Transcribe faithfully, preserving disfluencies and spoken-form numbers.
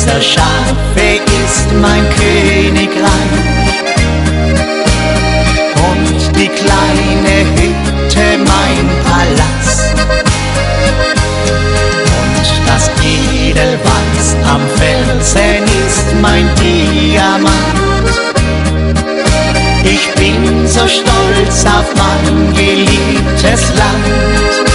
dieser Schafe ist mein Königreich. Und die kleine Hütte mein Palast. Und das Edelweiß am Felsen ist mein Diamant. Ich bin so stolz auf mein geliebtes Land.